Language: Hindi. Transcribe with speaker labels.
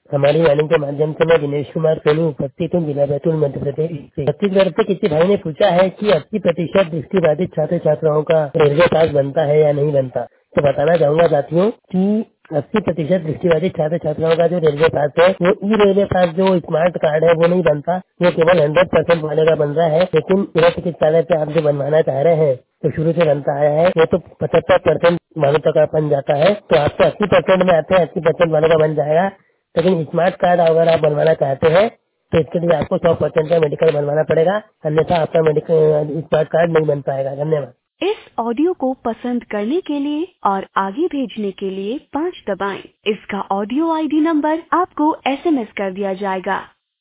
Speaker 1: हमारी वाणी के माध्यम से मैं दिनेश कुमार सोनू उपस्थित हूँ, जिला बैतूल, मध्य प्रदेश से। छत्तीसगढ़ से किसी भाई ने पूछा है कि 80% दृष्टिबाधित छात्र छात्राओं का रेलवे पास बनता है या नहीं बनता। तो बताना चाहूंगा साथियों कि 80% दृष्टिबाधित छात्र छात्राओं का जो रेलवे पास है वो ई रेलवे पास जो स्मार्ट कार्ड है वो नहीं बनता, वो केवल 100% वाले का बन रहा है। लेकिन जिला चिकित्सालय पे आप जो बनवाना चाह रहे हैं तो शुरू से बनता आया है, वो तो 75% वालों तक का बन जाता है। तो आपको 80% में आते हैं, 80% वालों का बन जाएगा। लेकिन स्मार्ट कार्ड अगर आप बनवाना चाहते हैं तो इसके लिए आपको 100% का मेडिकल बनवाना पड़ेगा, अन्यथा आपका मेडिकल स्मार्ट कार्ड नहीं बन पाएगा। धन्यवाद। इस ऑडियो को पसंद करने के लिए और आगे भेजने के लिए 5 दबाएं। इसका ऑडियो आईडी नंबर आपको SMS कर दिया जाएगा।